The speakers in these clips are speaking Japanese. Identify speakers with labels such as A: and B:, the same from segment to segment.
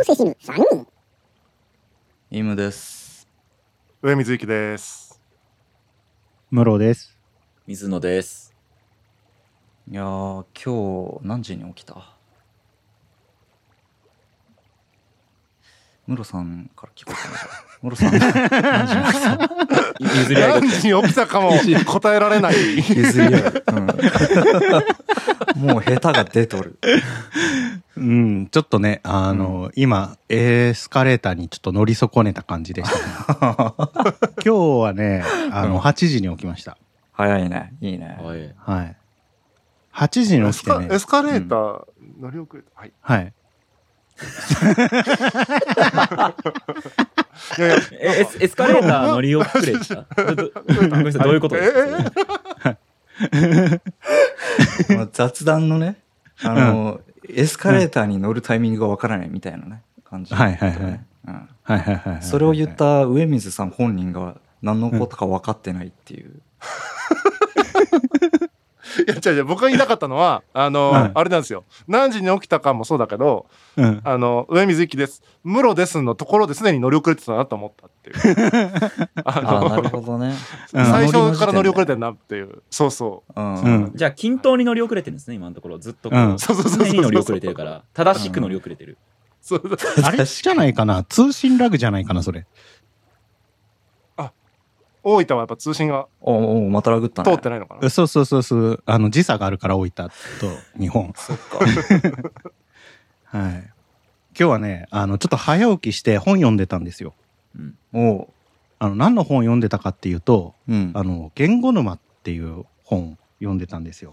A: せ死ぬ3人。
B: イムです。
C: 上水幸です。
D: 室です。
E: 水野です。
B: いやー、今日何時に起きた？室さんから聞こうかな。室さん何時に起きた？
E: 譲り合い
C: 何時に起きたかも答えられない。
B: 譲り合う、もう下手が出とる。
D: ちょっとね、今エスカレーターにちょっと乗り損ねた感じでしたね。今日はね、8時に起きました。
B: 早いね、いいね。
D: はい。8時に起きてね。
C: エスカレーター乗り遅れた。はい。
D: はい。
C: いやいや
E: エスカレーター乗り遅れた。どういうことですか？
B: 雑談のね、エスカレーターに乗るタイミングがわからないみたいなね、感じ。
D: はいはいはい。はいはいはい。
B: それを言った上水さん本人が何のことか分かってないっていう。
C: いや違う僕が言いたかったのはあれなんですよ。何時に起きたかもそうだけど、上水幸です、室ですのところですでに乗り遅れてたなと思ったっていう。
B: なるほどね。
C: 最初から乗り遅れてるなっていう。そうそう。
E: じゃあ均等に乗り遅れてるんですね、今のところ。ずっと常に乗り遅れてるから、正しく乗り遅れてる。
D: あれじゃないかな、通信ラグじゃないかな、それ。
C: 大分はやっぱ通信が
B: またラグったね。
C: 通ってないのかな。
D: そう時差があるから、大分と日本。
B: そっか。
D: はい。今日はね、ちょっと早起きして本読んでたんですよ。何の本読んでたかっていうと、言語沼っていう本読んでたんですよ。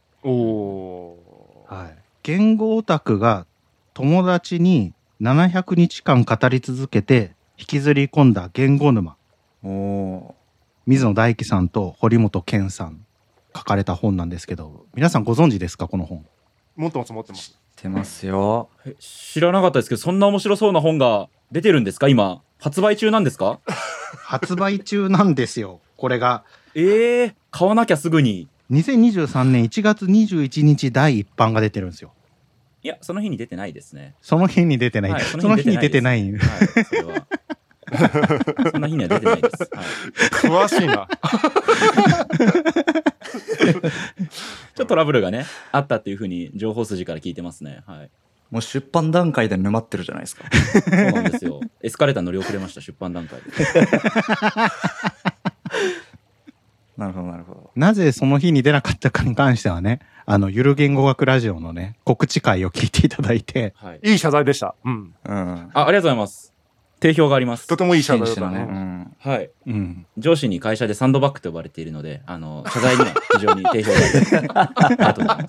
D: はい。言語オタクが友達に700日間語り続けて引きずり込んだ言語沼。水野大樹さんと堀本健さん書かれた本なんですけど、皆さんご存知ですか、この本？
C: 持ってます。
B: 知ってますよ。
E: 知らなかったですけど、そんな面白そうな本が出てるんですか？今発売中なんですか？
D: 発売中なんですよ、これが。
E: 買わなきゃすぐに。
D: 2023年1月21日第1版が出てるんですよ。
E: いや、その日に出てないですね。
D: その日に出てない。その日に出てない。
E: それはそんな日には出てないです。
C: 詳しいな。
E: ちょっとトラブルがねあったっていうふうに情報筋から聞いてますね。
B: もう出版段階で沼ってるじゃないですか。
E: そうなんですよ。エスカレーター乗り遅れました、出版段階で。
B: なるほどなるほど。
D: なぜその日に出なかったかに関してはね、ゆる言語学ラジオのね告知会を聞いていただいて、
C: いい謝罪でした。
E: ありがとうございます。定評があります。
C: とてもいい謝罪だったね。
E: はい。上司に会社でサンドバッグと呼ばれているので、謝罪には非常に定評があります。ありがとうござい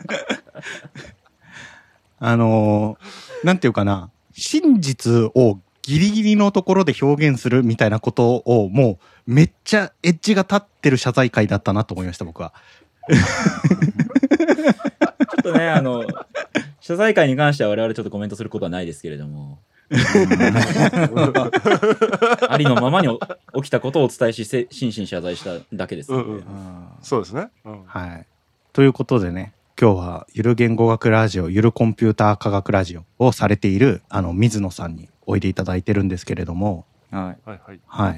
D: ます。なんていうかな、真実をギリギリのところで表現するみたいなことをもうめっちゃエッジが立ってる謝罪会だったなと思いました、僕は。
E: ちょっとね、謝罪会に関しては我々ちょっとコメントすることはないですけれども。ありのままに起きたことをお伝えし、真摯に謝罪しただけですので。
C: そうですね。
D: はい。ということでね、今日はゆる言語学ラジオ、ゆるコンピューター科学ラジオをされている水野さんにおいでいただいてるんですけれども、
C: はい。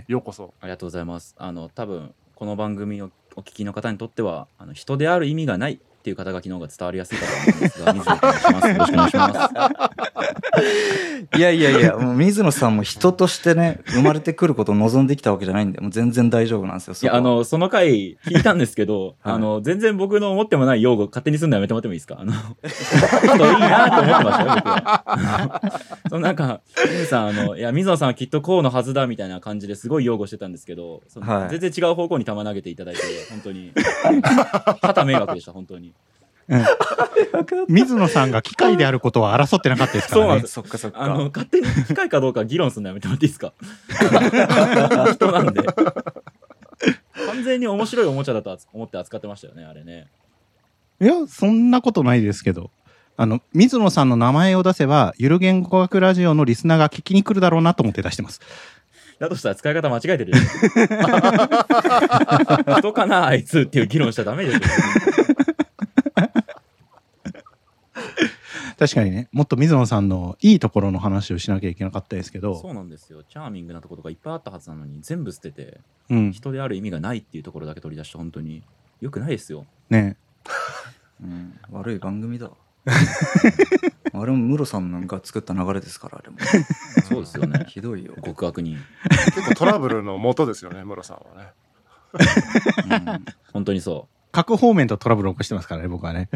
C: ようこそ。
E: ありがとうございます。多分この番組をお聞きの方にとっては人である意味がないっていう肩書きの方が伝わりやすいかと思うんですが、水野と申します。よろしくお願いします。
B: いやもう水野さんも人としてね生まれてくることを望んできたわけじゃないんで、もう全然大丈夫なんですよ。
E: いやその回聞いたんですけど、全然僕の思ってもない用語勝手にするのやめてもらってもいいですか？いいなと思ってましたよ、僕は。そのなんか水野さんいや水野さんはきっとこうのはずだみたいな感じですごい擁護してたんですけど、全然違う方向に球投げていただいて本当に肩迷惑でした、本当に。
D: 水野さんが機械であることは争ってなかったですからね。
E: そうなんです。そっか勝手に機械かどうか議論するのやめてもらっていいですか？人なんで。完全に面白いおもちゃだと思って扱ってましたよね、あれね。
D: いや、そんなことないですけど、水野さんの名前を出せばゆる言語学ラジオのリスナーが聞きに来るだろうなと思って出してます。
E: だとしたら使い方間違えてる。人かなあいつっていう議論しちゃダメですよ。
D: 確かにね、もっと水野さんのいいところの話をしなきゃいけなかったですけど。
E: そうなんですよ。チャーミングなところがいっぱいあったはずなのに全部捨てて、人である意味がないっていうところだけ取り出して本当に良くないですよ。
D: ね。
B: 悪い番組だ。あれもムロさんが作った流れですから、あれも。
E: そうですよね。
B: ひどいよ。
E: 極悪人。
C: 結構トラブルの元ですよね、ムロさんはね。
E: 本当にそう。
D: 各方面とトラブルを起こしてますからね、僕はね。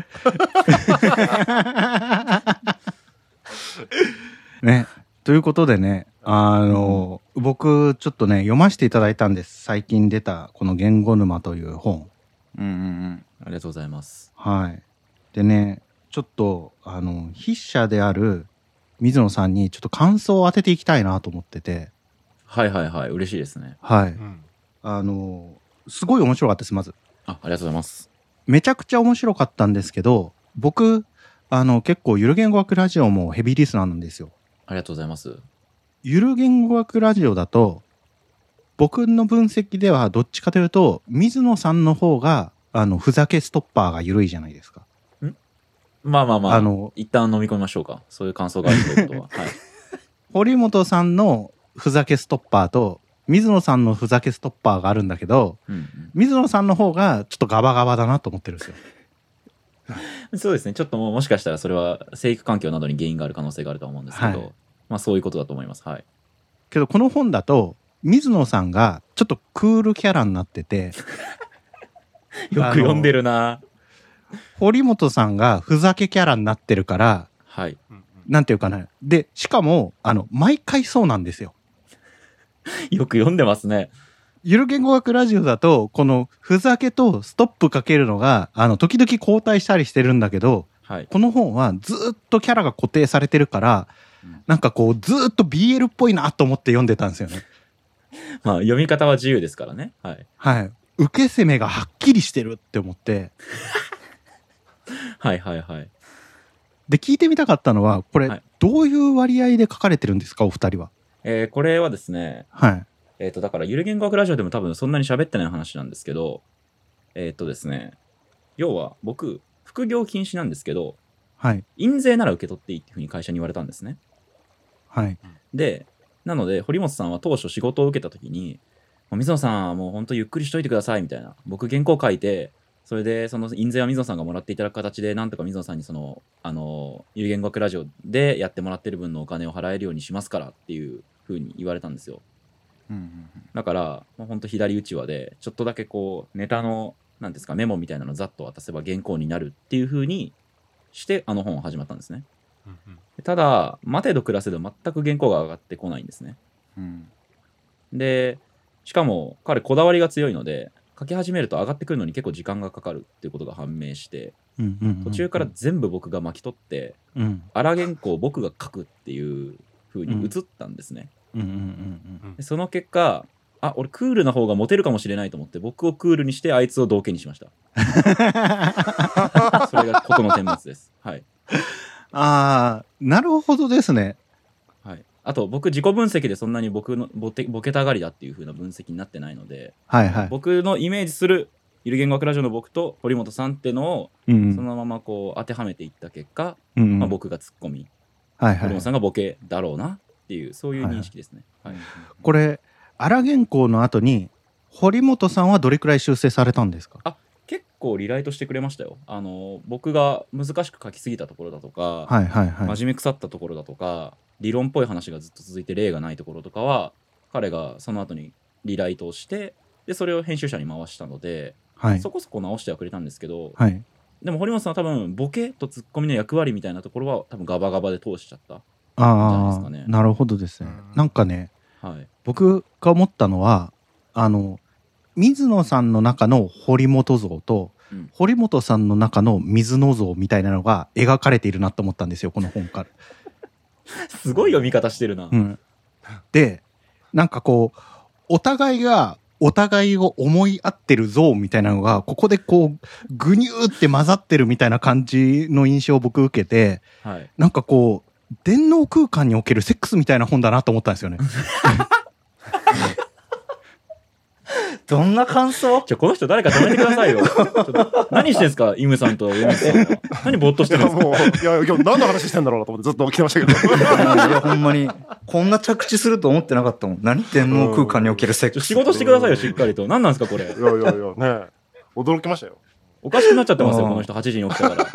D: ね。ということでね、僕ちょっとね、読ませていただいたんです。最近出たこの言語沼という本。
E: ありがとうございます。
D: はい。でね、ちょっと筆者である水野さんにちょっと感想を当てていきたいなと思ってて。
E: はいはいはい、嬉しいですね。
D: はい。すごい面白かったです、まず。
E: ありがとうございます。
D: めちゃくちゃ面白かったんですけど、僕結構ゆる言語学ラジオもヘビーリスナーなんですよ。
E: ありがとうございます。
D: ゆる言語学ラジオだと、僕の分析ではどっちかというと、水野さんの方がふざけストッパーが緩いじゃないですか。
E: まあ一旦飲み込みましょうか。そういう感想があるということは。はい。
D: 堀本さんのふざけストッパーと水野さんのふざけストッパーがあるんだけど、水野さんの方がちょっとガバガバだなと思ってるんですよ。
E: そうですね。ちょっともしかしたらそれは生育環境などに原因がある可能性があると思うんですけど、まあそういうことだと思います。はい。
D: けどこの本だと水野さんがちょっとクールキャラになってて
E: よく読んでるな。
D: 堀本さんがふざけキャラになってるから、
E: はい。
D: なんていうかな。で、しかも毎回そうなんですよ。
E: よく読んでますね。
D: ゆる言語学ラジオだと、このふざけとストップかけるのが、時々交代したりしてるんだけど、この本はずっとキャラが固定されてるから、なんかこう、ずっと BL っぽいなと思って読んでたんですよね。
E: まあ、読み方は自由ですからね。はい。
D: はい。受け攻めがはっきりしてるって思って。
E: はいはいはい。
D: で、聞いてみたかったのは、これ、どういう割合で書かれてるんですか、お二人は。
E: これはですね、だから、ゆる言語学ラジオでも多分そんなに喋ってない話なんですけど、ですね、要は僕、副業禁止なんですけど、印税なら受け取っていいっていうふうに会社に言われたんですね。で、なので、堀本さんは当初仕事を受けたときに、水野さん、もう本当ゆっくりしといてくださいみたいな。僕、原稿書いて、それで、その印税は水野さんがもらっていただく形で、なんとか水野さんにゆる言語学ラジオでやってもらってる分のお金を払えるようにしますからっていうふうに言われたんですよ。だから、もう本当左うちわで、ちょっとだけこう、ネタの、なんですか、メモみたいなのをざっと渡せば原稿になるっていうふうにして、本を始まったんですね。ただ、待てど暮らせど全く原稿が上がってこないんですね。で、しかも彼こだわりが強いので、書き始めると上がってくるのに結構時間がかかるっていうことが判明して、途中から全部僕が巻き取って、荒原稿を僕が書くっていう風に移ったんですね。その結果、俺クールな方がモテるかもしれないと思って僕をクールにしてあいつを道化にしました。それが事の顛末です。はい。
D: なるほどですね。
E: はい。あと僕自己分析でそんなに僕のボケたがりだっていう風な分析になってないので、僕のイメージするゆる言語学ラジオの僕と堀本さんってのをそのままこう当てはめていった結果、僕がツッコミ、堀本さんがボケだろうなっていうそういう認識ですね。
D: これ荒原稿の後に堀本さんはどれくらい修正されたんですか？
E: 結構リライトしてくれましたよ。僕が難しく書きすぎたところだとか、真面目腐ったところだとか、理論っぽい話がずっと続いて例がないところとかは彼がその後にリライトをして、でそれを編集者に回したので、そこそこ直してはくれたんですけど、でも堀本さんは多分ボケとツッコミの役割みたいなところは多分ガバガバで通しちゃったんじゃないですかね。
D: なるほどですね。なんかね、僕が思ったのは水野さんの中の堀本像と、堀本さんの中の水野像みたいなのが描かれているなと思ったんですよ、この本から。
E: すごい読み方してるな。
D: で、なんかこうお互いがお互いを思い合ってる像みたいなのがここでこうぐにゅーって混ざってるみたいな感じの印象を僕受けて、なんかこう電脳空間におけるセックスみたいな本だなと思ったんですよね。
B: どんな感想？
E: この人誰か止めてくださいよ。何してんすか、イムさんとユミさんは。何ぼーっとしてるんですか。
C: もういや今日何の話してんだろうなと思ってずっと来てましたけど。
B: いやほんまにこんな着地すると思ってなかったもん。何天皇空間におけるセックス。
E: 仕事してくださいよ、しっかりと。何なんですかこれ。
C: いやいやいやね、驚きましたよ。
E: おかしくなっちゃってますよ、この人8時に起きたから。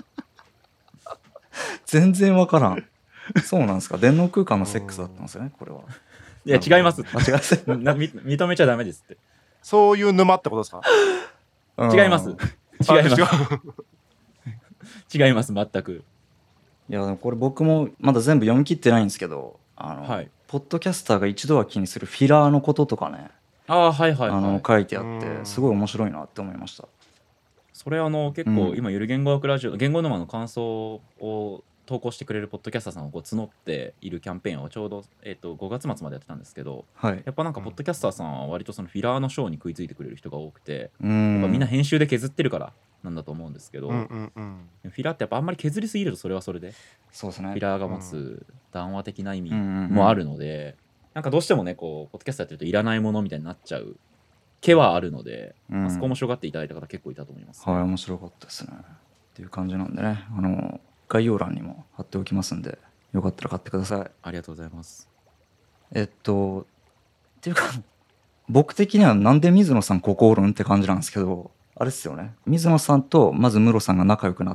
B: 全然わからん。そうなんですか。電脳空間のセックスだったんですよね、これは。
E: いや違います。
B: 間違え
E: 認めちゃダメですって。
C: そういう沼ってことですか？
E: 違います。違います。違います全く。
B: いやこれ僕もまだ全部読み切ってないんですけど、
E: はい、
B: ポッドキャスターが一度は気にするフィラーのこととかね、
E: はいはいはい、
B: 書いてあってすごい面白いなって思いました。
E: それ結構今ゆる言語学ラジオ言語沼の感想を投稿してくれるポッドキャスターさんを募っているキャンペーンをちょうど、5月末までやってたんですけど、
B: はい、
E: やっぱなんかポッドキャスターさんは割とそのフィラーの章に食いついてくれる人が多くて、やっぱみんな編集で削ってるからなんだと思うんですけど、フィラーってやっぱあんまり削りすぎるとそれはそれで
B: そうですね、
E: フィラーが持つ談話的な意味もあるので、なんかどうしてもねこうポッドキャスターやってるといらないものみたいになっちゃう気はあるので、そこ面白がっていただいた方結構いたと思います、
B: はい、面白かったですねっていう感じなんでね、概要欄にも貼っておきますんで、よかったら買ってください。
E: ありがとうございます。
B: っていうか僕的にはなんで水野さんここおるんって感じなんですけど、あれですよね、水野さんとまずムロさんが仲良くなって、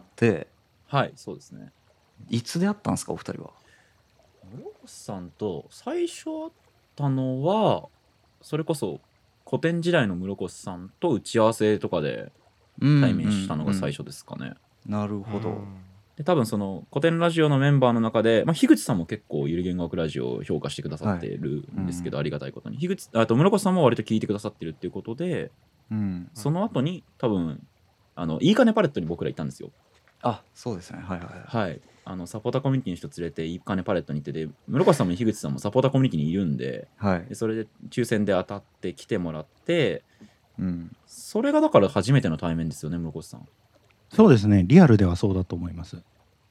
E: はいそうですね。
B: いつ出会ったんですかお二人は。
E: ムロさんと最初会ったのはそれこそ古典時代の室越さんと打ち合わせとかで対面したのが最初ですかね。
B: なるほど。
E: で多分その古典ラジオのメンバーの中で、樋口さんも結構ゆる言語学ラジオを評価してくださってるんですけど、ありがたいことに室越さんも割と聞いてくださってるっていうことで、その後に多分いいかねパレットに僕ら行ったんですよ。
B: あ、そうですね、はいはい
E: はい、サポーターコミュニティの人連れていいかねパレットに行ってて、室越さんも樋口さんもサポーターコミュニティにいるんで、でそれで抽選で当たって来てもらって、それがだから初めての対面ですよね、室越さん。
D: そうですね、リアルではそうだと思います。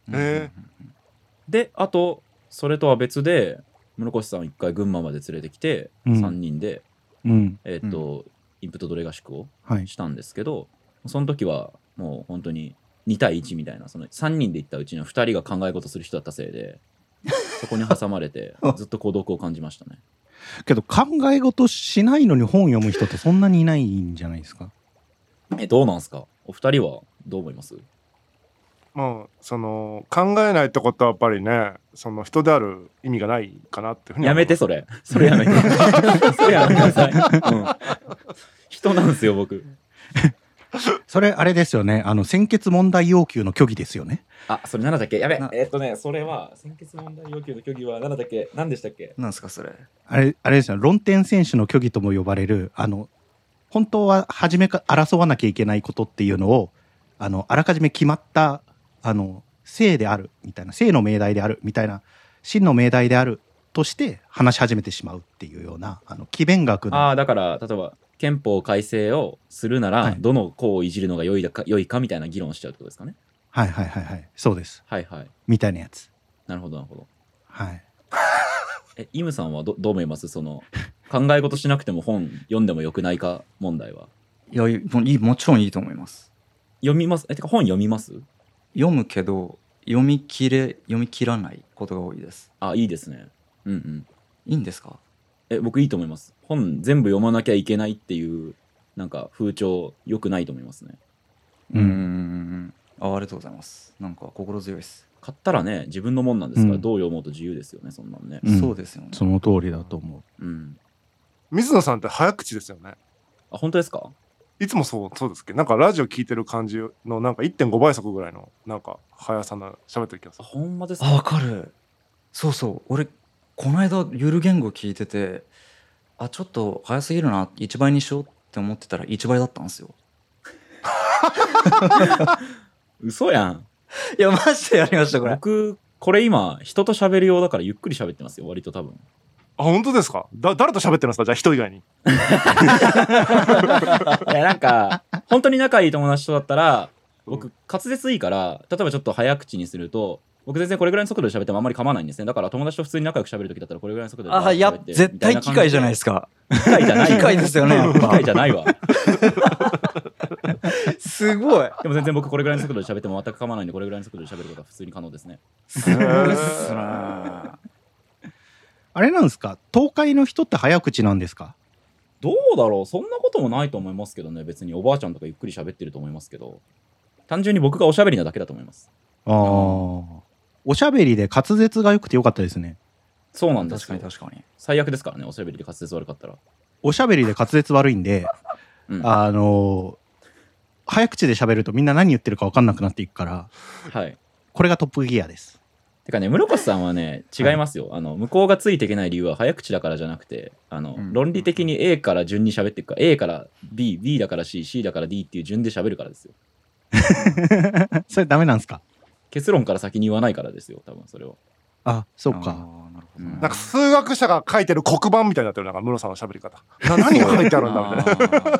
E: であとそれとは別で室越さんを1回群馬まで連れてきて、3人で、インプットドレ合宿をしたんですけど、その時はもう本当に2対1みたいな、その3人で行ったうちの2人が考え事する人だったせいでそこに挟まれてずっと孤独を感じましたね。
D: けど考え事しないのに本読む人ってそんなにいないんじゃないですか。
E: どうなんすかお二人はどう思います？
C: もうその考えないってことはやっぱりね、その人である意味がないかなっていうふうに。
E: やめてそれやめてそれやめてください、人なんですよ僕
D: それあれですよね、先決問題要求の虚偽ですよね。
E: あ、それ何だっけ、やべそれは先決問題要求の虚偽は何だっけ、何でしたっけ。
B: なんですかそれ。
D: あれですよ、論点選手の虚偽とも呼ばれる、本当は初めから争わなきゃいけないことっていうのをあらかじめ決まった正であるみたいな、正の命題であるみたいな、真の命題であるとして話し始めてしまうっていうような詭弁学の。
E: だから例えば憲法改正をするなら、どの項をいじるのが良いかみたいな議論をしちゃうってことですかね。
D: はいはいはいはい、そうです。
E: はいはい。
D: みたいなやつ。
E: なるほどなるほど。
D: はい。
E: イムさんはどう思います？その考え事しなくても本読んでもよくないか問題は。
B: いやもちろんいいと思います。
E: 読みます。てか本読みます？
B: 読むけど読み切らないことが多いです。
E: いいですね。い
B: いんですか？
E: 僕いいと思います。本全部読まなきゃいけないっていうなんか風潮良くないと思いますね。
B: ありがとうございます。なんか心強いです。
E: 買ったらね自分のもんなんですから、どう読もうと自由ですよね、そんなんね。
B: そうですよね。
D: その通りだと思う。
C: 水野さんって早口ですよね。
E: 本当ですか？
C: いつもそうですけど、なんかラジオ聞いてる感じのなんか 1.5 倍速ぐらいのなんか速さな喋ってる気がする。
E: ほんまですか？
B: わかる。そう俺この間ゆる言語聞いてて、ちょっと早すぎるな、1倍にしようって思ってたら1倍だったんですよ。
E: 嘘やん。
B: いやマジでやりましたこれ。僕
E: これ今人と喋る用だからゆっくり喋ってますよ割と多分。
C: 本当ですか？誰と喋ってるんですか？じゃあ人以外に。い
E: やなんか本当に仲いい友達とだったら僕滑舌いいから、例えばちょっと早口にすると僕全然これぐらいの速度で喋ってもあんまり構わないんですね。だから友達と普通に仲良く喋るときだったらこれぐらいの速度で
B: あ、いや
E: 喋って
B: 絶対機械じゃないですか。
E: 機械じゃないよ。
B: 機械ですよね、やっ
E: 機械
B: ぱ。
E: じゃないわ。
B: すごい。
E: でも全然僕これぐらいの速度で喋っても全く構わないんで、これぐらいの速度で喋ることは普通に可能ですね。
B: すごいっすな。
D: あれなんですか、東海の人って早口なんですか？
E: どうだろう、そんなこともないと思いますけどね。別におばあちゃんとかゆっくり喋ってると思いますけど、単純に僕がおしゃべりなだけだと思います。
D: ああ、おしゃべりで滑舌が良くてよかったですね。
E: そうなんですよ。
B: 確かに確かに。
E: 最悪ですからね、おしゃべりで滑舌悪かったら。
D: おしゃべりで滑舌悪いんで、
E: うん、
D: 早口で喋るとみんな何言ってるか分かんなくなっていくから、
E: はい。
D: これがトップギアです。
E: てかね、室越さんはね、違いますよ。向こうがついていけない理由は早口だからじゃなくて、論理的に A から順に喋っていくか、A から B、B だから C、C だから D っていう順で喋るからですよ。
D: それダメなんですか？
E: 結論から先に言わないからですよ、多分それを。
D: あ、そうか。
B: なるほどね。
C: なんか数学者が書いてる黒板みたいになってる、なんか室さんの喋り方。何が書いてあるんだみたいな。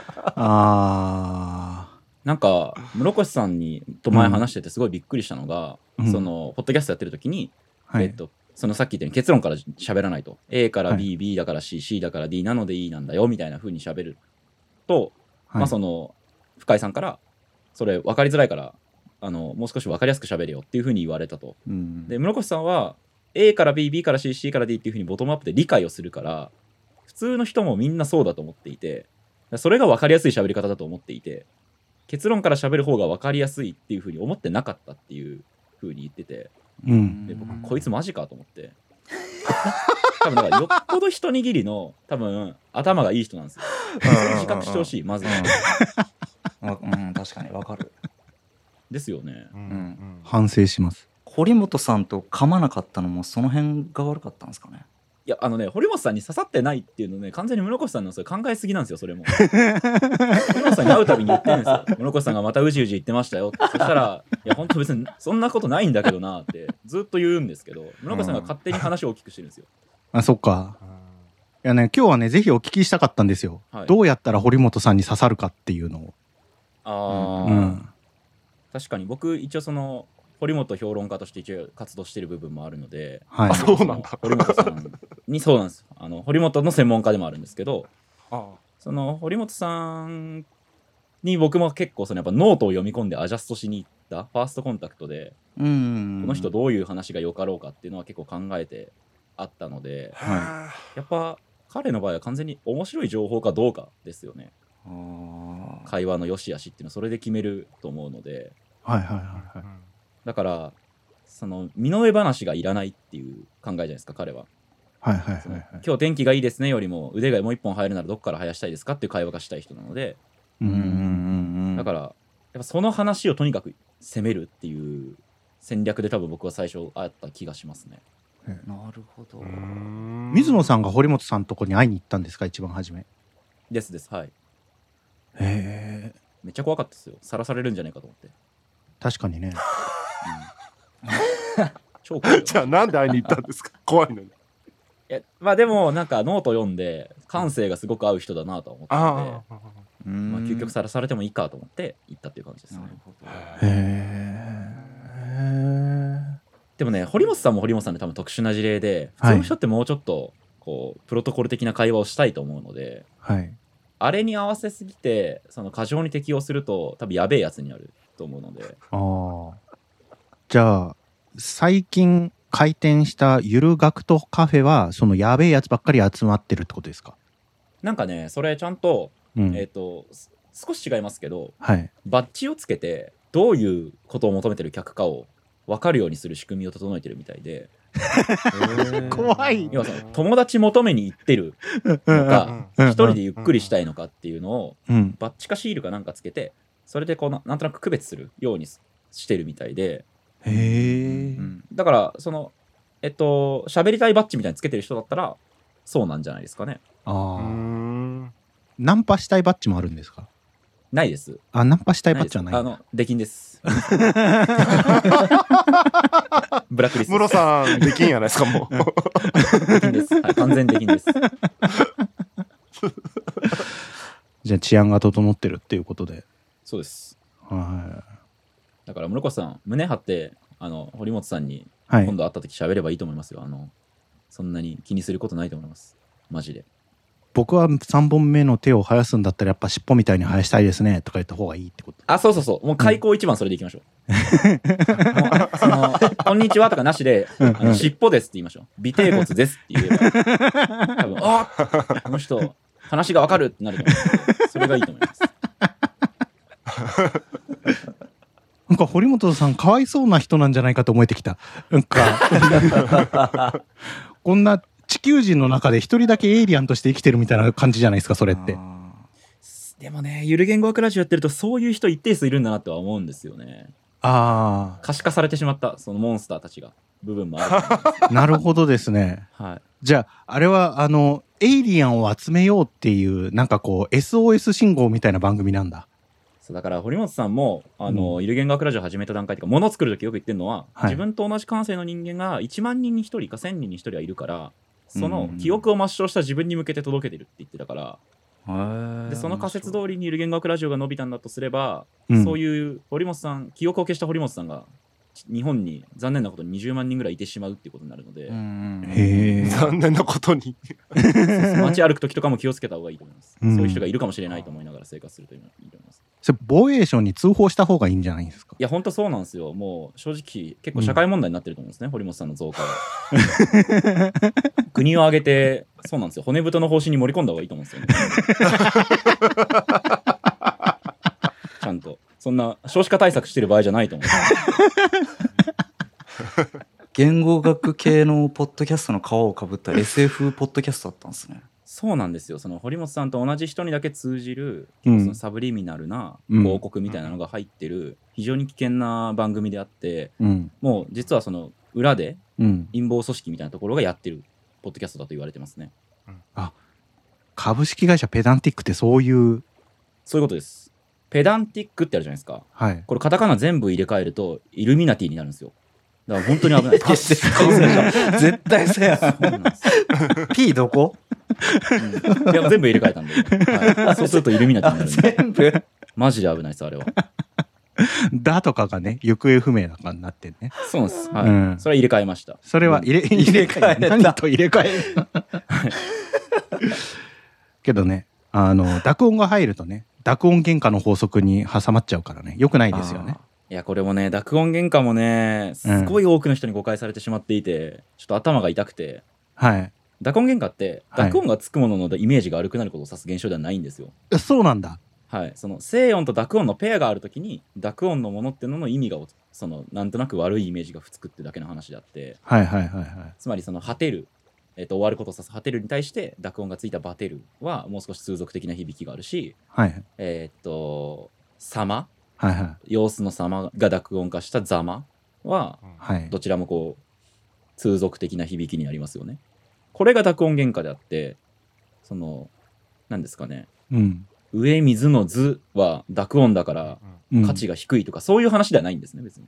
E: なんか室越さんと前話しててすごいびっくりしたのが、そのポッドキャストやってる時に、そのさっき言ったように結論から喋らないと A から B、B だから C、C だから D なので E なんだよみたいな風に喋ると、まあその深井さんからそれ分かりづらいからもう少し分かりやすく喋れよっていう風に言われたと。で室越さんは A から B、B から C、C から D っていう風にボトムアップで理解をするから普通の人もみんなそうだと思っていて、それが分かりやすい喋り方だと思っていて、結論から喋る方が分かりやすいっていう風に思ってなかったっていう風に言ってて、で僕こいつマジかと思って多分なんかよっぽど一握りの多分頭がいい人なんですよ。自覚してほしい、まず。
B: 確かに分かる。
E: ですよね。
D: 反省します。
B: 堀本さんと噛まなかったのもその辺が悪かったんですかね。
E: いや堀本さんに刺さってないっていうのね、完全に室越さんのそれ考えすぎなんですよ。それも堀本さんに会うたびに言ってるんですよ。室越さんがまたうじうじ言ってましたよって。そしたらいや本当別にそんなことないんだけどなってずっと言うんですけど、室越さんが勝手に話を大きくしてるんですよ。
D: あ、そっか。いやね、今日はねぜひお聞きしたかったんですよ、どうやったら堀本さんに刺さるかっていうのを。
E: 確かに僕一応その堀本評論家として一応活動してる部分もあるので、
C: そうなんだ。
E: 堀本さんにそうなんです。堀本の専門家でもあるんですけど、その堀本さんに僕も結構そのやっぱノートを読み込んでアジャストしに行ったファーストコンタクトで、この人どういう話がよかろうかっていうのは結構考えてあったので、やっぱ彼の場合は完全に面白い情報かどうかですよね。会話の良し悪しっていうのはそれで決めると思うので、だからその身の上話がいらないっていう考えじゃないですか、彼は。今日天気がいいですねよりも腕がもう一本生えるならどこから生やしたいですかっていう会話がしたい人なので、だからやっぱその話をとにかく攻めるっていう戦略で多分僕は最初あった気がしますね。
B: なるほど。
D: 水野さんが堀本さんのとこに会いに行ったんですか、一番初め。
E: です。はい。
D: へえ。
E: めっちゃ怖かったですよ。さらされるんじゃないかと思って。
D: 確かにね。
E: 超怖い。
C: じゃあなんで会いに行ったんですか。怖いのに。
E: まあでもなんかノート読んで感性がすごく合う人だなと思ったので、まあ究極さらされてもいいかと思って行ったっていう感じですね。なるほど。でもね、堀本さんも堀本さんで多分特殊な事例で、普通の人ってもうちょっとこうプロトコル的な会話をしたいと思うので、あれに合わせすぎてその過剰に適応すると多分やべえやつになると思うので。
D: じゃあ最近開店したゆる学徒カフェはそのやべえやつばっかり集まってるってことですか。
E: なんかね、それちゃんと、少し違いますけど、バッジをつけてどういうことを求めてる客かを分かるようにする仕組みを整えてるみたいで
D: 怖い。
E: 要はその友達求めに行ってるのか一人でゆっくりしたいのかっていうのをバッジかシールかなんかつけて、それでこうなんとなく区別するようにしてるみたいで、だからその喋りたいバッジみたいにつけてる人だったらそうなんじゃないですかね。
D: ナンパしたいバッジもあるんですか。
E: ないです。
D: ナンパしたいバッジはない。
E: 出禁です。ブラックリスト。
C: 室さん出禁やないですかもう。
E: 出禁です。完全出禁です。
D: じゃあ治安が整ってるっていうことで。
E: そうです。だから室越さん胸張って堀本さんに
D: はい
E: 今度会った時喋ればいいと思いますよ。そんなに気にすることないと思います。マジで。
D: 僕は3本目の手を生やすんだったらやっぱ尻尾みたいに生やしたいですねとか言った方がいいってこと。
E: あ、そうそうそう。もう開口一番それでいきましょう。もうこんにちはとかなしで、尻尾ですって言いましょう。尾てい骨ですって言えば。多分、この人、話がわかるってなると思う。それがいいと思います。
D: なんか堀本さんかわいそうな人なんじゃないかと思えてきた。なんかこんな地球人の中で一人だけエイリアンとして生きてるみたいな感じじゃないですか、それって。
E: でもね、ゆる言語学ラジオやってるとそういう人一定数いるんだなとは思うんですよね。
D: ああ。
E: 可視化されてしまったそのモンスターたちが部分もある。
D: なるほどですね。
E: はい。
D: じゃああれはエイリアンを集めようっていうなんかこう SOS 信号みたいな番組なんだ。
E: そうだから堀本さんもゆる言語学ラジオ始めた段階とか物を作る時よく言ってるのは、
D: はい、
E: 自分と同じ感性の人間が1万人に1人か1000人に1人はいるから、その記憶を抹消した自分に向けて届けてるって言ってたから、でその仮説通りにゆる言語学ラジオが伸びたんだとすれば、そういう堀本さん、記憶を消した堀本さんが日本に残念なことに20万人ぐらいいてしまうっていうことになるので、
D: へ
C: 残念なことに
E: 街歩く時とかも気をつけた方がいいと思います、そういう人がいるかもしれないと思いながら生活するといいと思います。
D: それ防衛省に通報した方がいいんじゃないですか。
E: いや本当そうなんですよ。もう正直結構社会問題になってると思うんですね、堀本さんの増加は国を挙げてそうなんですよ、骨太の方針に盛り込んだ方がいいと思うんですよねちゃんとそんな少子化対策してる場合じゃないと思う
B: 言語学系のポッドキャストの皮をかぶった SF ポッドキャストだったんですね。
E: そうなんですよ。その堀本さんと同じ人にだけ通じる、そのサブリミナルな広告みたいなのが入ってる非常に危険な番組であって、もう実はその裏で陰謀組織みたいなところがやってるポッドキャストだと言われてますね。
D: あ、株式会社ペダンティックってそういう
E: ことです。ペダンティックってあるじゃないですか。
D: はい。
E: これカタカナ全部入れ替えるとイルミナティになるんですよ。だから本当に危ないです。
B: 絶対そうやん。P どこ？
E: いや全部入れ替えたんで、はい、そうするとイルミナティになるんで。
B: 全部
E: マジで危ないですあれは。
D: だとかがね行方不明な感じになってね。
E: そうなんです。はい。それは入れ替えました。
D: それは入れ替え何と入れ替えけどね、濁音が入るとね、濁音原価の法則に挟まっちゃうからね、良くないですよね。
E: いやこれもね、濁音原価もねすごい多くの人に誤解されてしまっていて、ちょっと頭が痛くて。
D: はい。
E: 濁音原価って濁音がつくもののイメージが悪くなることを指す現象ではないんですよ。
D: そうなんだ。
E: はい。その静音と濁音のペアがあるときに濁音のものっていうのの意味がそのなんとなく悪いイメージがつくってだけの話であって、
D: はいはいはいはい。
E: つまりその果てる、終わることを指す果てるに対して濁音がついたバテるはもう少し通俗的な響きがあるし、
D: はい。
E: 様、
D: はいはい、
E: 様子の様が濁音化したざまは、
D: はい、
E: どちらもこう通俗的な響きになりますよね。これが濁音原価であって、その何ですかね、上水の図は濁音だから価値が低いとか、そういう話ではないんですね別に。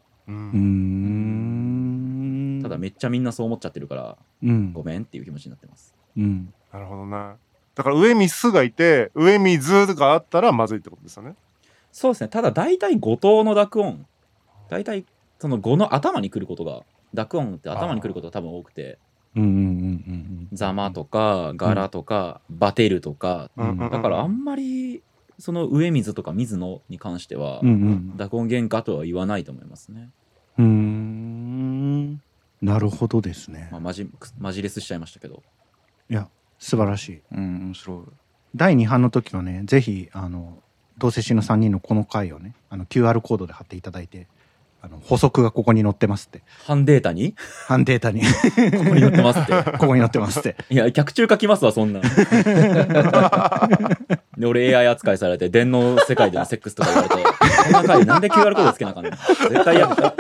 E: ただめっちゃみんなそう思っちゃってるから、ごめんっていう気持ちになってます。
C: なるほどね。だから上水がいて上水があったらまずいってことですよね。
E: そうですね。ただ大体5等の濁音、大体その5の頭に来ることが、濁音って頭に来ることが多分多くて、ざまとか柄とか、バテるとか、だからあんまりその上水とか水野に関しては、濁音原価とは言わないと思いますね。
D: なるほどですね。
E: マジレスしちゃいましたけど。
D: いや素晴らしい。
B: 面白い。
D: 第2版の時はね、ぜひ同世代の3人のこの回をね、QR コードで貼っていただいて、補足がここに載ってますって。
E: 半データに
D: ここに載
E: ってますって
D: ここに載ってますって。
E: いや客中書きますわそんなで俺 AI 扱いされて電脳世界でのセックスとか言われて、こんな回なんで QR コードつけなあかんの。絶対嫌だ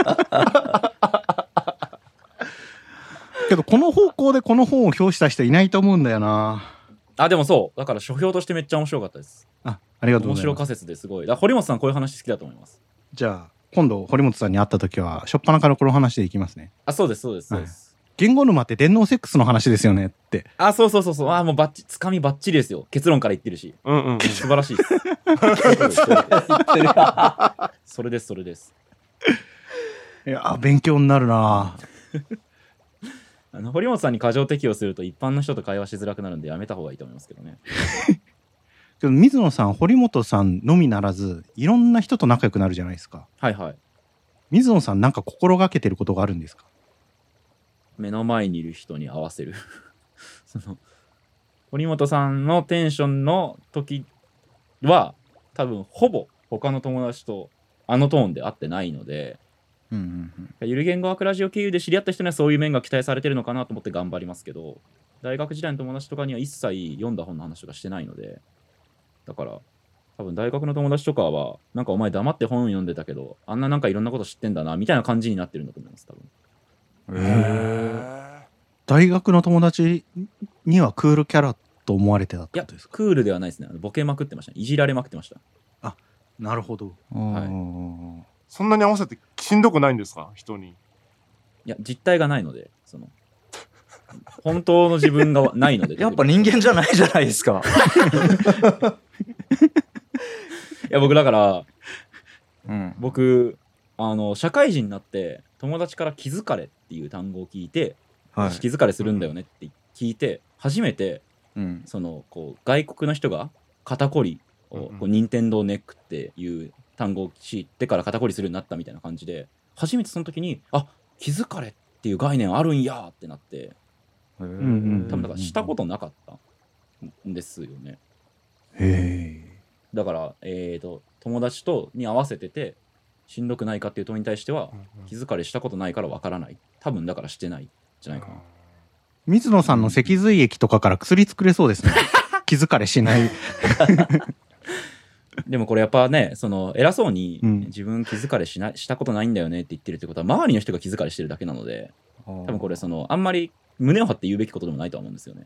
D: けどこの方向でこの本を表した人いないと思うんだよな。
E: あ、でもそうだから書評としてめっちゃ面白かったです。
D: ありがとうございます。面
E: 白仮説ですごい。だ堀本さんこういう話好きだと思います。
D: じゃあ今度堀本さんに会った時は初っ端からこの話でいきますね。
E: あ、そうですそうですそうです、
D: 言語沼って電脳セックスの話ですよねって。
E: あ、そうそうそうそう。あ、もうバッチつかみバッチリですよ。結論から言ってるし、素晴らしいですそれですそれです。
D: いや勉強になるな。
E: 堀本さんに過剰適用すると一般の人と会話しづらくなるんでやめた方がいいと思いますけどね。
D: けど水野さん、堀本さんのみならずいろんな人と仲良くなるじゃないですか。
E: はいはい。
D: 水野さんなんか心がけてることがあるんですか？
E: 目の前にいる人に合わせるその堀本さんのテンションの時は多分ほぼ他の友達とあのトーンで会ってないので、ゆる言語学ラジオ経由で知り合った人にはそういう面が期待されてるのかなと思って頑張りますけど、大学時代の友達とかには一切読んだ本の話とかしてないので、だから多分大学の友達とかはなんかお前黙って本読んでたけどあんななんかいろんなこと知ってんだなみたいな感じになってるんだと思います多分。
D: 大学の友達にはクールキャラと思われてたってことですか？
E: クールではないですね。ボケまくってました、いじられまくってました。
D: あ、なるほど。
B: はい。
C: そんなに合わせてしんどくないんですか、人に？
E: いや実態がないので、その本当の自分がないので
B: やっぱ人間じゃないじゃないですか
E: いや僕だから、僕社会人になって友達から気づかれっていう単語を聞いて、気づかれするんだよねって聞いて初めて、そのこう外国の人が肩こりをこう任天堂ネックっていう単語を知ってから肩こりするようになったみたいな感じで、初めてその時に気づかれっていう概念あるんやってなって、多分だからしたことなかったんですよね。だから友達に合わせててしんどくないかっていう問いに対しては、気づかれしたことないからわからない、多分だからしてないじゃないかな。
D: 水野さんの脊髄液とかから薬作れそうですね気づかれしない
E: でもこれやっぱね、その偉そうに自分気づかれしたことないんだよねって言ってるってことは周りの人が気づかれしてるだけなので、多分これあんまり胸を張って言うべきことでもないとは思うんですよね。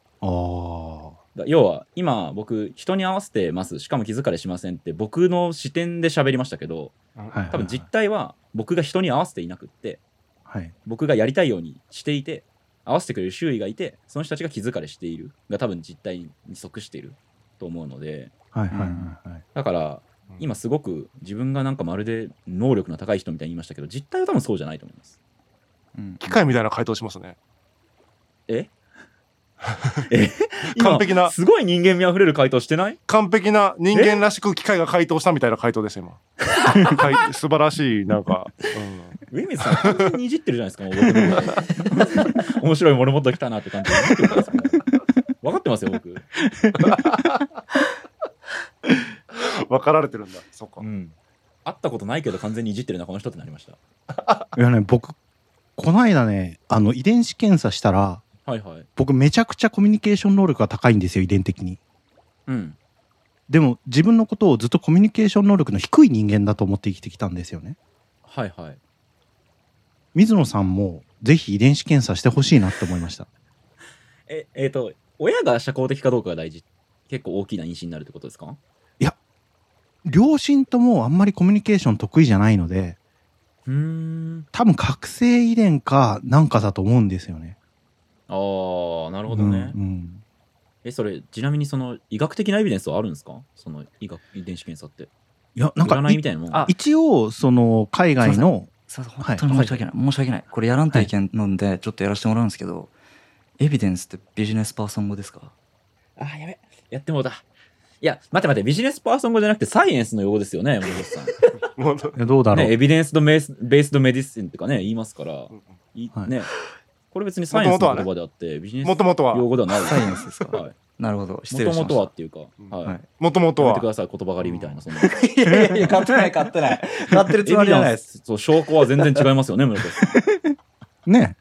E: 要は今僕人に合わせてます、しかも気づかれしませんって僕の視点で喋りましたけど、多分実態は僕が人に合わせていなくって、僕がやりたいようにしていて合わせてくれる周囲がいて、その人たちが気づかれしているが多分実態に即していると思うので、だから今すごく自分がなんかまるで能力の高い人みたいに言いましたけど、実態は多分そうじゃないと思います。
C: 機械みたいな回答しますね。
E: 完璧なすごい人間味あふれる回答してない？
C: 完璧な人間らしく機械が回答したみたいな回答です今素晴らしい。なんか、
E: 上水さん完全にいじってるじゃないですか。もう僕面白いモルモット来たなって感じで分かってますよ僕
C: 分かられてるんだ。そっか、
E: 会ったことないけど完全にいじってるなこの人ってなりました。
D: いやね、僕この間ね遺伝子検査したら、僕めちゃくちゃコミュニケーション能力が高いんですよ、遺伝的に。でも自分のことをずっとコミュニケーション能力の低い人間だと思って生きてきたんですよね。水野さんもぜひ遺伝子検査してほしいなって思いました。
E: 親が社交的かどうかが大事、結構大きな因子になるってことですか？
D: いや、両親ともあんまりコミュニケーション得意じゃないので、多分覚醒遺伝かなんかだと思うんですよね。
E: なるほどね。それちなみにその医学的なエビデンスはあるんですか？その遺伝子検査って。
D: いや、なんか
E: 占いみたいなもん。
D: 一応その海外の
B: 本当に申し訳ない、申し訳ない、これやらんといけんのでちょっとやらせてもらうんですけど、エビデンスってビジネスパーソン語ですか？
E: やべ、やってもうた。いや待ってビジネスパーソン語じゃなくてサイエンスの用語ですよね、森本さん。
D: どうだろう、
E: エビデンスとベースドメディシンとかね言いますから、これ別にサイエンスの言葉であってビジネス用語ではない。
B: サイエンスですか？なるほど、失礼しました。
E: もともとはっていうか、
C: もともとは
E: やめてください、言葉狩りみたいな。そんな
B: いや買ってない買ってるつもりはないです。
E: そう、証拠は全然違いますよね、森本さん。
D: ね。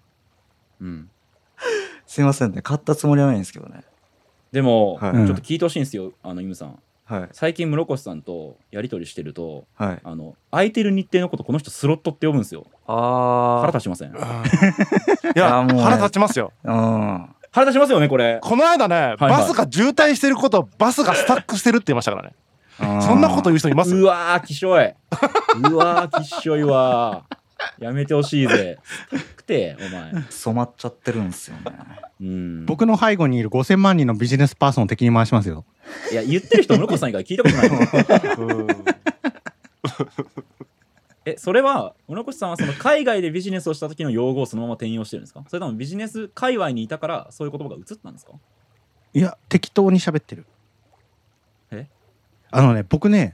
B: すいませんね、買ったつもりはないんですけどね。
E: でも、ちょっと聞いてほしいんですよ、イムさん。
B: はい、最
E: 近室越さんとやり取りしてると、はい、空いてる日程のことこの人スロットって呼ぶんですよ。腹立ちません？い
C: やもう、腹立ちますよ。
E: 腹立ちますよねこれ。
C: この間ね、バスが渋滞してることをバスがスタックしてるって言いましたからね。そんなこと言う人います？
E: うわーきしょい。うわーきしょいわー。やめてほしいぜ。スタックてお前。
B: 染まっちゃってるんですよ
D: ね。僕の背後にいる5000万人のビジネスパーソンを敵に回しますよ。
E: いや言ってる人室越さん以外聞いたことない。 それは室越さんはその海外でビジネスをした時の用語をそのまま転用してるんですか？それともビジネス界隈にいたからそういう言葉が移ったんですか？
D: いや適当に喋ってる。僕ね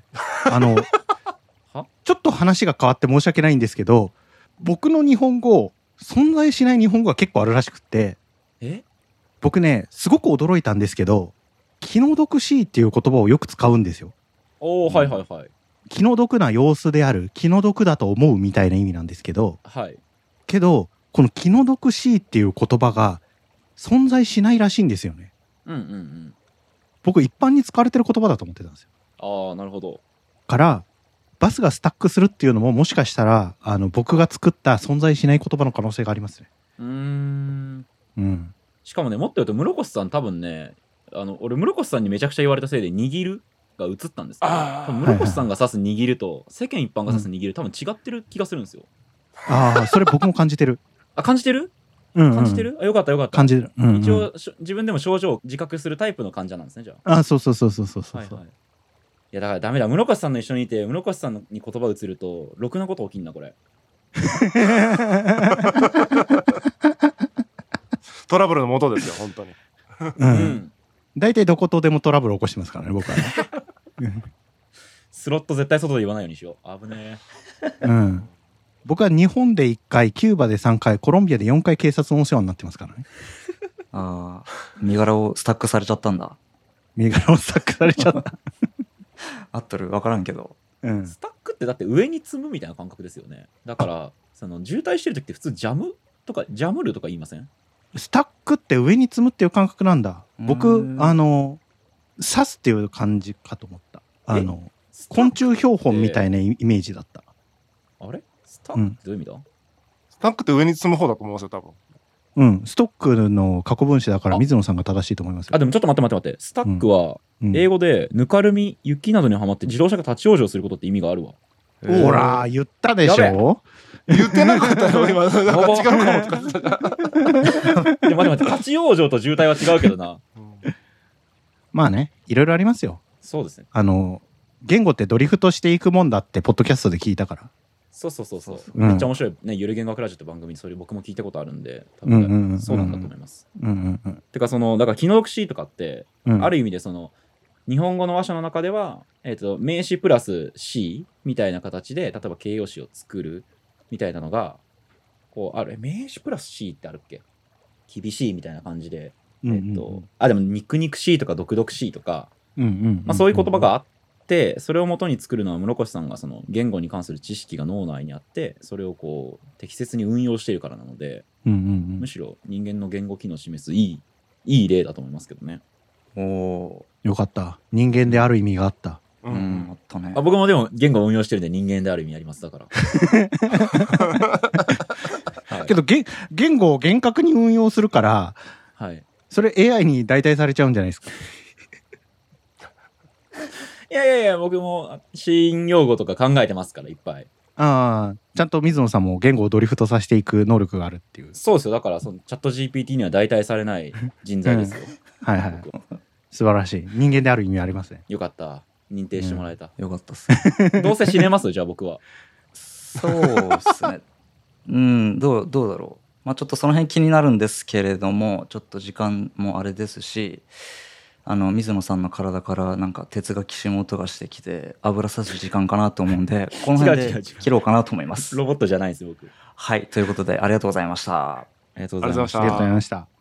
D: ちょっと話が変わって申し訳ないんですけど、僕の日本語存在しない日本語が結構あるらしくって、僕ねすごく驚いたんですけど、気の毒しいっていう言葉をよく使うんですよ。
E: おー、はいはいはい。
D: 気の毒な様子である、気の毒だと思うみたいな意味なんですけど、
E: はい。
D: けどこの気の毒しいっていう言葉が存在しないらしいんですよね。僕一般に使われてる言葉だと思ってたんですよ。
E: ああ、なるほど。
D: からバスがスタックするっていうのももしかしたら僕が作った存在しない言葉の可能性がありますね。
E: しかもね、もっと言うと室越さん多分ね、俺室越さんにめちゃくちゃ言われたせいで握るが映ったんですけど、多分室越さんが指す握ると世間一般が指す握る、多分違ってる気がするんですよ。
D: それ僕も感じてる。
E: 感じてる？感じてる？よかったよかった。
D: 感じる。
E: 一応自分でも症状を自覚するタイプの患者なんですね、じゃあ。
D: そう。
E: はいはい。いやだからダメだ、室越さんの一緒にいて室越さんに言葉移るとろくなこと起きんなこれ。
C: トラブルの元ですよ本当に。
D: 大体どことでもトラブル起こしてますからね僕はね。
E: スロット絶対外で言わないようにしよう。危ね
D: え。僕は日本で1回、キューバで3回、コロンビアで4回警察のお世話になってますからね。
B: 身柄をスタックされちゃったんだ。
D: 身柄をスタックされちゃった。
B: 合ってる？分からんけど。
E: スタックってだって上に積むみたいな感覚ですよね。だからその渋滞してる時って普通ジャムルとか言いません？
D: スタックって上に積むっていう感覚なんだ。僕刺すっていう感じかと思った。昆虫標本みたいなイメージだった。
E: あれ？スタックってどういう意味だ？
C: スタックって上に積む方だと思うんですよ多分。
D: ストックの過去分詞だから水野さんが正しいと思いますよ。
E: でもちょっと待って。スタックは英語でぬかるみ、雪などにはまって自動車が立ち往生することって意味があるわ。
D: ほら言ったでしょ。
C: 言ってなかったよ今。なんか違うかもとか言ってたじゃん。
E: 待って立ち往生と渋滞は違うけどな。
D: まあね、いろいろありますよ。
E: そうですね。
D: 言語ってドリフトしていくもんだってポッドキャストで聞いたから。
E: そう、めっちゃ面白いね。ゆる言語学ラジオって番組、それ僕も聞いたことあるんで、多分そうなんだと思います。てかだから気の毒しとかって、ある意味でその日本語の話者の中では、名詞プラス詞みたいな形で、例えば形容詞を作るみたいなのがこうある。名詞プラス詞ってあるっけ？厳しいみたいな感じで、でも肉々しいとか毒々しいとか、そういう言葉があって、それを元に作るのは室越さんがその言語に関する知識が脳内にあって、それをこう適切に運用しているからなので、むしろ人間の言語機能を示すいい例だと思いますけどね。
D: よかった。人間である意味があった。
B: あったね。
E: 僕もでも言語を運用してるんで人間である意味あります。だから。
D: けど言語を厳格に運用するから、それ AI に代替されちゃうんじゃないですか。
E: いや僕も新用語とか考えてますからいっぱい。
D: ちゃんと水野さんも言語をドリフトさせていく能力があるっていう。
E: そうですよ。だからそのチャット GPT には代替されない人材ですよ。
D: 素晴らしい。人間である意味ありますね。
E: よかった。認定してもらえた。
B: よかったっす。
E: どうせ死ねますじゃあ僕は。
B: そうっすね。どうだろう。ちょっとその辺気になるんですけれども、ちょっと時間もあれですし、水野さんの体からなんか鉄がきしむ音がしてきて油さす時間かなと思うんで、この辺で切ろうかなと思います。
E: ロボットじゃないです僕。
B: はい、ということでありがとうございました。
E: ありがとうございました。
D: ありがとうございました。